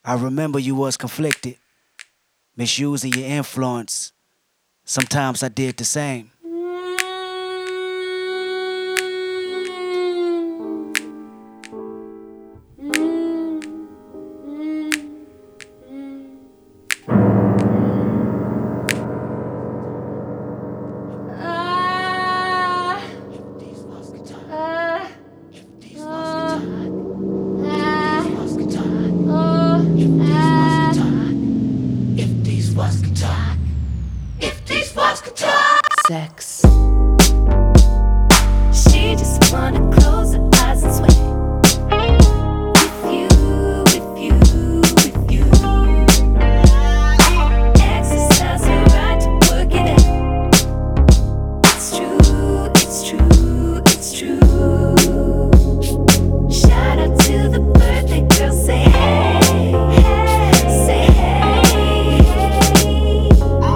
I remember you was conflicted, misusing your influence. Sometimes I did the same. Sex. She just wanna close her eyes and sway. With you, with you, with you. Exercise her right to work it out. It's true, it's true, it's true. Shout out to the birthday girl, say hey, hey, say hey, hey.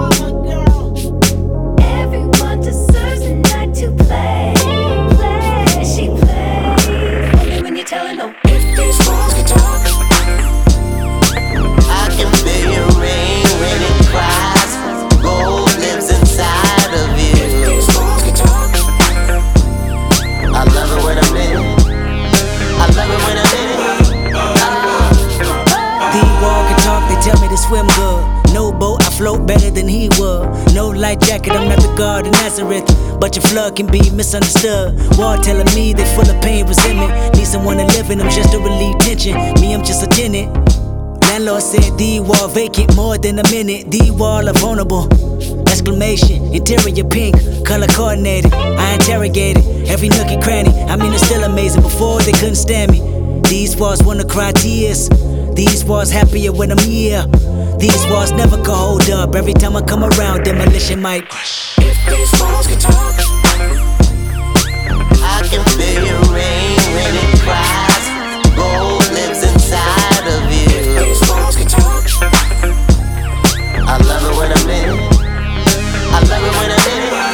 Everyone deserves a night to play, play. She plays. Only when you're telling them if these walls could talk. I can feel your rain when it cries. Gold lives inside of you. If these walls could talk. I love it when I'm in it. I love it when I'm in it. The wall can talk, they tell me to swim good. No boat, I float better than he would. No light jacket, I'm not the God of Nazareth. But your flood can be misunderstood. Wall telling me they full of pain, resentment. Need someone to live in them just to relieve tension. Me, I'm just a tenant. Landlord said the wall vacant more than a minute. The wall are vulnerable. Exclamation, interior pink, color coordinated. I interrogated every nook and cranny. I mean, it's still amazing. Before they couldn't stand me. These walls wanna cry tears. These walls happier when I'm here. These walls never can hold up. Every time I come around, demolition might. If these walls could talk. I can feel your rain when it cries. Gold lives inside of you. If these walls could talk. I love it when I'm in it. I love it when I'm in it.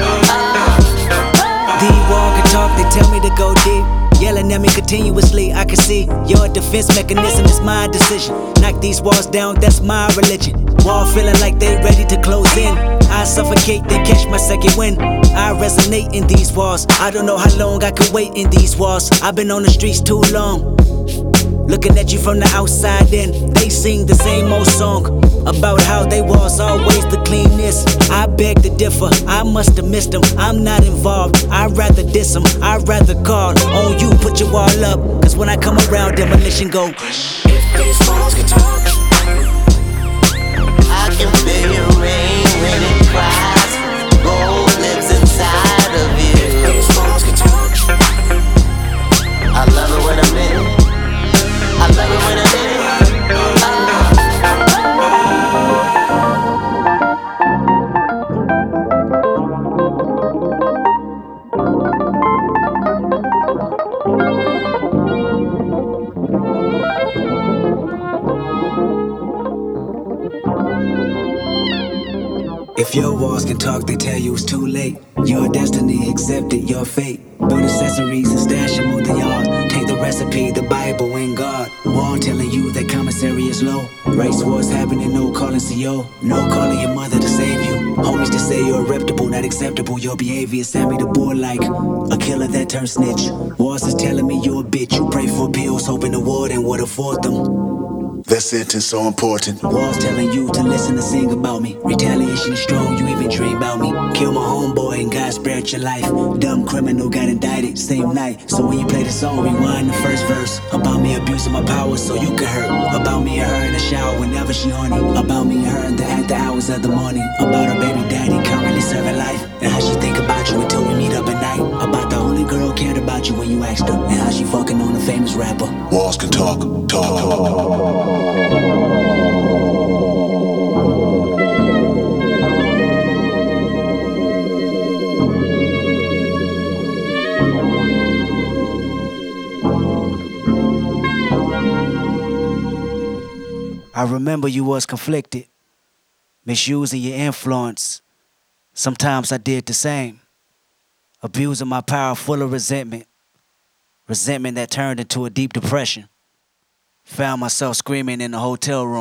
The wall can talk, they tell me to go deep. Yelling at me continuously, I can see your defense mechanism is my decision. Knock these walls down, that's my religion. Wall feeling like they ready to close in. I suffocate, then catch my second wind. I resonate in these walls. I don't know how long I could wait in these walls. I've been on the streets too long. Looking at you from the outside in, they sing the same old song about how they was always the cleanest. I beg to differ, I must have missed them. I'm not involved, I'd rather diss them. I'd rather call on you, put your wall up. Cause when I come around, demolition go. If these walls could talk. I can feel your rain when it cries. Gold lives inside of you. If these walls could talk. I love it when I'm in it. I love it when I'm in it. If your walls can talk, they tell you it's too late. Your destiny accepted, your fate. Build accessories and stash them on the yard. Take the recipe, the Bible and God. Wall telling you that commissary is low. Race wars happening, no calling CO. No calling your mother to save you. Homies to say you're reputable, not acceptable. Your behavior sent me the bull like a killer that turned snitch. Walls is telling me you're a bitch. You pray for pills, hoping the warden would afford them. That sentence so important. Walls telling you to listen and sing about me. Retaliation is strong, you even dream about me. Kill my homeboy and God spared your life. Dumb criminal got indicted same night. So when you play the song, rewind the first verse. About me abusing my power so you can hurt. About me and her in the shower whenever she horny. About me and her in the after hours of the morning. About her baby daddy currently serving life. And how she think about you until we meet up at night. About the only girl cared about you when you asked her. And how she fucking on a famous rapper. Walls can talk, talk. I remember you was conflicted, misusing your influence. Sometimes I did the same, abusing my power full of resentment. Resentment that turned into a deep depression. Found myself screaming in the hotel room.